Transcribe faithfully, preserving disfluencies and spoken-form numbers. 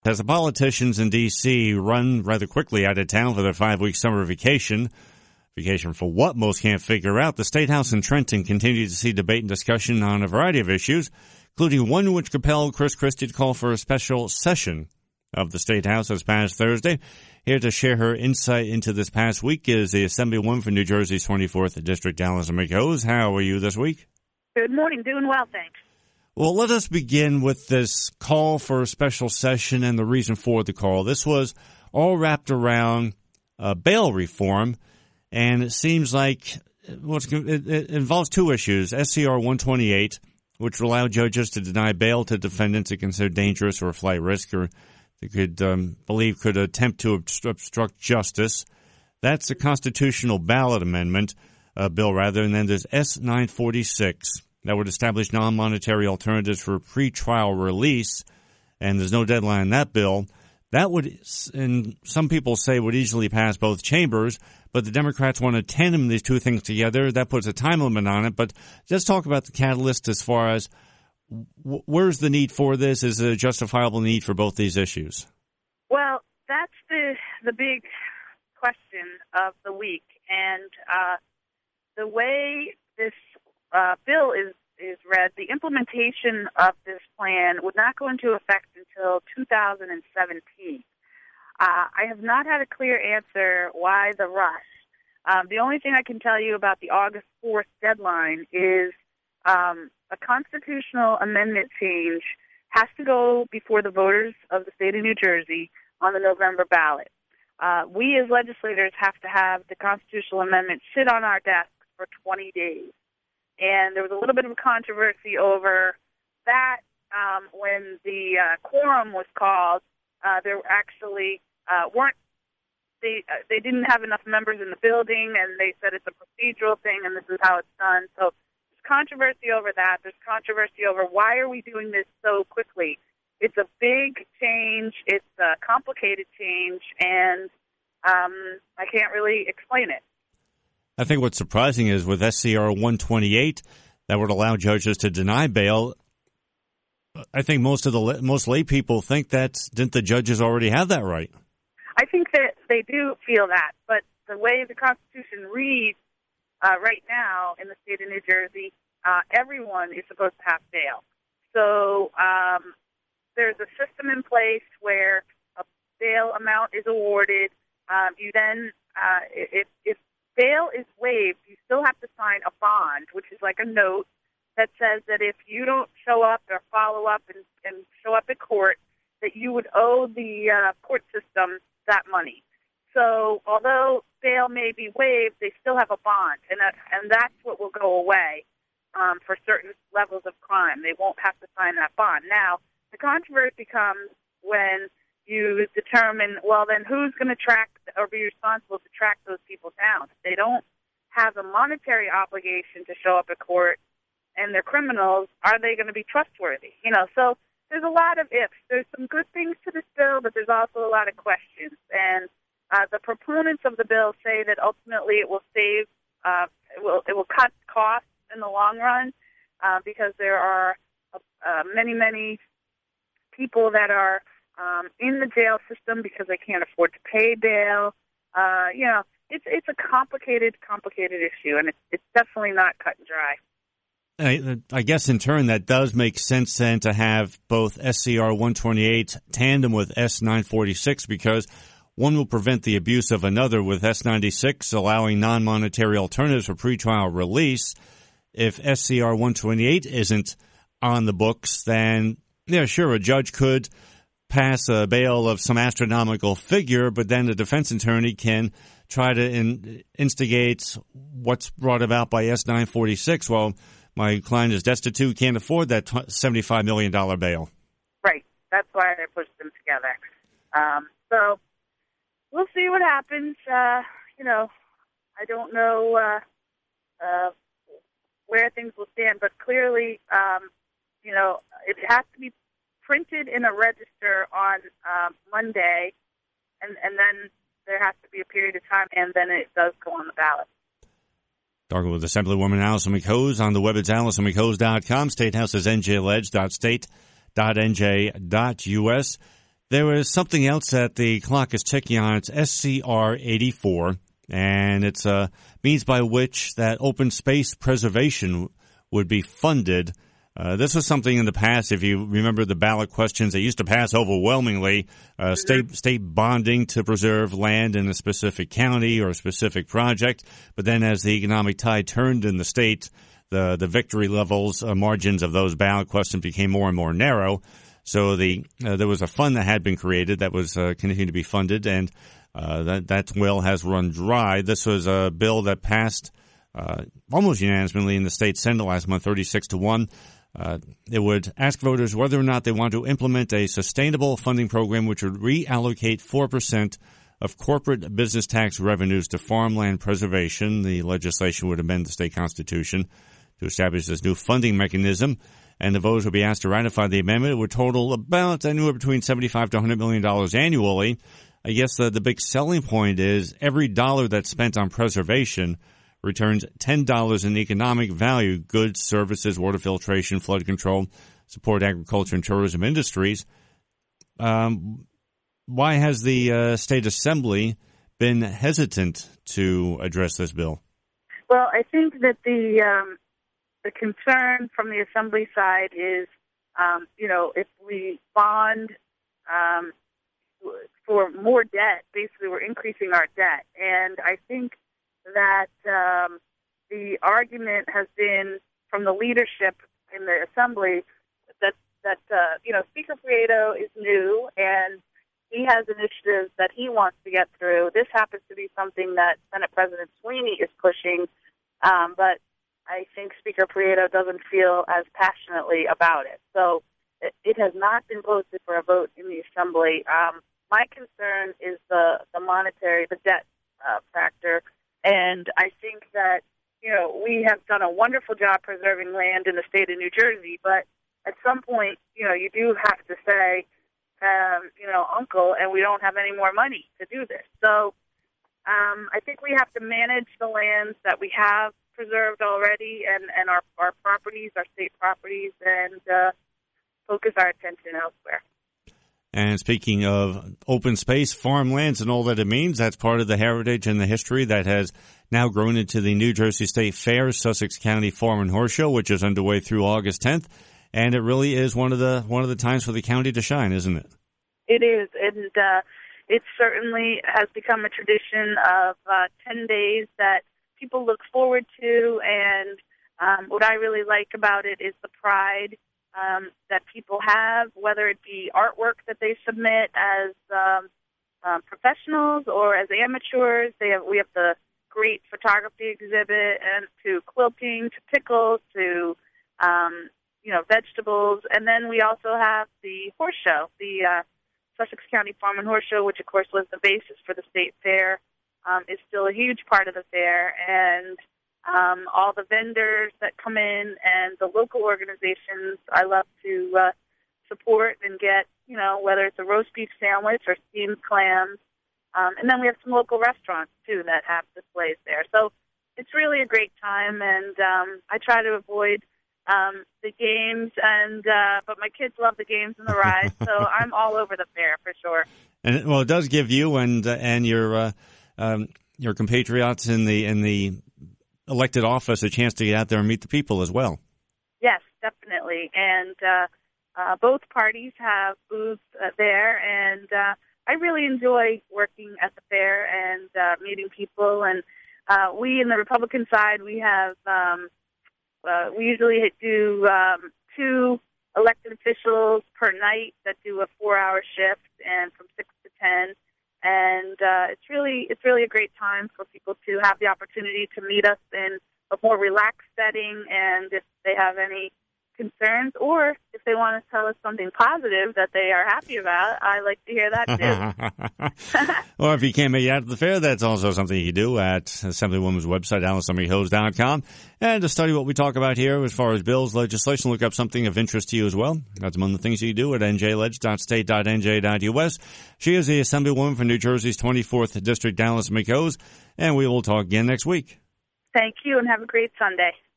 As the politicians in D C run rather quickly out of town for their five-week summer vacation, vacation for what most can't figure out, the State House in Trenton continues to see debate and discussion on a variety of issues, including one which compelled Chris Christie to call for a special session of the State House this past Thursday. Here to share her insight into this past week is the Assemblywoman for New Jersey's twenty-fourth District, Allison McHose. How are you this week? Good morning. Doing well, thanks. Well, let us begin with this call for a special session and the reason for the call. This was all wrapped around uh, bail reform, and it seems like well, it, it involves two issues. S C R one twenty-eight, which will allow judges to deny bail to defendants they consider dangerous or a flight risk or they could um, believe could attempt to obstruct justice. That's a constitutional ballot amendment uh, bill, rather. And then there's S nine forty-six. That would establish non-monetary alternatives for pretrial release, and there's no deadline in that bill. That would, and some people say, would easily pass both chambers, but the Democrats want to tandem these two things together. That puts a time limit on it, but just talk about the catalyst as far as w- where's the need for this? Is there a justifiable need for both these issues? Well, that's the the big question of the week, and uh, the way this Uh, bill is, is read, the implementation of this plan would not go into effect until two thousand seventeen. Uh, I have not had a clear answer why the rush. Um, the only thing I can tell you about the August fourth deadline is um, a constitutional amendment change has to go before the voters of the state of New Jersey on the November ballot. Uh, we as legislators have to have the constitutional amendment sit on our desks for twenty days. And there was a little bit of a controversy over that um, when the uh, quorum was called. Uh, there actually uh, weren't they uh, they didn't have enough members in the building, and they said it's a procedural thing, and this is how it's done. So there's controversy over that. There's controversy over why are we doing this so quickly. It's a big change. It's a complicated change, and um, I can't really explain it. I think what's surprising is with S C R one twenty-eight, that would allow judges to deny bail. I think most of the most lay people think that didn't the judges already have that right? I think that they do feel that, but the way the Constitution reads uh, right now in the state of New Jersey, uh, everyone is supposed to have bail. So um, there's a system in place where a bail amount is awarded. Um, you then, uh, if, if bail is waived, you still have to sign a bond, which is like a note that says that if you don't show up or follow up and, and show up at court, that you would owe the uh, court system that money. So although bail may be waived, they still have a bond, and that, and that's what will go away um, for certain levels of crime. They won't have to sign that bond. Now, the controversy comes when you determine, well, then who's going to track or be responsible to track those people down? If they don't have a monetary obligation to show up at court and they're criminals, are they going to be trustworthy? You know, so there's a lot of ifs. There's some good things to this bill, but there's also a lot of questions. And uh, the proponents of the bill say that ultimately it will save, uh, it will it will cut costs in the long run uh, because there are uh, many, many people that are Um, in the jail system because they can't afford to pay bail. Uh, you know, it's it's a complicated, complicated issue, and it's, it's definitely not cut and dry. I, I guess in turn that does make sense then to have both S C R one twenty-eight tandem with S nine forty-six because one will prevent the abuse of another with S ninety-six allowing non-monetary alternatives for pretrial release. If S C R one twenty-eight isn't on the books, then, yeah, sure, a judge could pass a bail of some astronomical figure, but then the defense attorney can try to in, instigate what's brought about by S nine forty-six. Well, my client is destitute, can't afford that seventy-five million dollars bail. Right. That's why they pushed them together. Um, so we'll see what happens. Uh, you know, I don't know uh, uh, where things will stand, but clearly, um, you know, it has to be printed in a register on um, Monday, and, and then there has to be a period of time, and then it does go on the ballot. Talking with Assemblywoman Allison McHose. On the web, it's allison mchose dot com. State House is n j ledge dot state dot n j dot u s. There was something else that the clock is ticking on. It's S C R eighty-four, and it's a means by which that open space preservation would be funded. Uh, this was something in the past, if you remember the ballot questions, they used to pass overwhelmingly, uh, state, state bonding to preserve land in a specific county or a specific project. But then as the economic tide turned in the state, the, the victory levels, uh, margins of those ballot questions became more and more narrow. So the, uh, there was a fund that had been created that was, uh, continuing to be funded, and, uh, that, that well has run dry. This was a bill that passed, uh, almost unanimously in the state Senate last month, thirty-six to one. Uh, it would ask voters whether or not they want to implement a sustainable funding program which would reallocate four percent of corporate business tax revenues to farmland preservation. The legislation would amend the state constitution to establish this new funding mechanism, and the voters would be asked to ratify the amendment. It would total about anywhere between seventy-five to one hundred million dollars annually. I guess the, the big selling point is every dollar that's spent on preservation returns ten dollars in economic value, goods, services, water filtration, flood control, support agriculture and tourism industries. Um, why has the uh, state assembly been hesitant to address this bill? Well, I think that the um, the concern from the assembly side is, um, you know, if we bond um, for more debt, basically we're increasing our debt. And I think that um, the argument has been from the leadership in the assembly that that uh, you know Speaker Prieto is new and he has initiatives that he wants to get through. This happens to be something that Senate President Sweeney is pushing, um, but I think Speaker Prieto doesn't feel as passionately about it. So it, it has not been posted for a vote in the assembly. Um, my concern is the the monetary, the debt uh, factor. And I think that, you know, we have done a wonderful job preserving land in the state of New Jersey, but at some point, you know, you do have to say, um, you know, uncle, and we don't have any more money to do this. So um, I think we have to manage the lands that we have preserved already and, and our, our properties, our state properties, and uh, focus our attention elsewhere. And speaking of open space, farmlands, and all that it means, that's part of the heritage and the history that has now grown into the New Jersey State Fair, Sussex County Farm and Horse Show, which is underway through August tenth. And it really is one of the one of the times for the county to shine, isn't it? It is, and uh, it certainly has become a tradition of uh, ten days that people look forward to. And um, what I really like about it is the pride Um, that people have, whether it be artwork that they submit as um, um, professionals or as amateurs. They have, we have the great photography exhibit, and to quilting, to pickles, to um, you know vegetables, and then we also have the horse show, the uh, Sussex County Farm and Horse Show, which of course was the basis for the state fair. Um, is still a huge part of the fair, and Um, all the vendors that come in and the local organizations I love to uh, support and get, you know, whether it's a roast beef sandwich or steamed clams. Um, and then we have some local restaurants, too, that have displays there. So it's really a great time, and um, I try to avoid um, the games, and uh, but my kids love the games and the rides, so I'm all over the fair for sure. And well, it does give you and uh, and your uh, um, your compatriots in the in the elected office a chance to get out there and meet the people as well. Yes, definitely. And uh, uh, both parties have booths uh, there, and uh, I really enjoy working at the fair and uh, meeting people. And uh, we, in the Republican side, we have um, uh, we usually do um, two elected officials per night that do a four-hour shift, and from six to ten. And uh, it's really it's really a great time for people to have the opportunity to meet us in a more relaxed setting, and if they have any concerns or if they want to tell us something positive that they are happy about, I like to hear that too. Or if you can't make it out to the fair, that's also something you can do at Assemblywoman's website, Alice Emery Hills dot com. And to study what we talk about here as far as bills, legislation, look up something of interest to you as well. That's among the things you do at n j ledge dot state dot n j dot u s. She is the Assemblywoman for New Jersey's twenty-fourth District, Dallas McCoes, and we will talk again next week. Thank you, and have a great Sunday.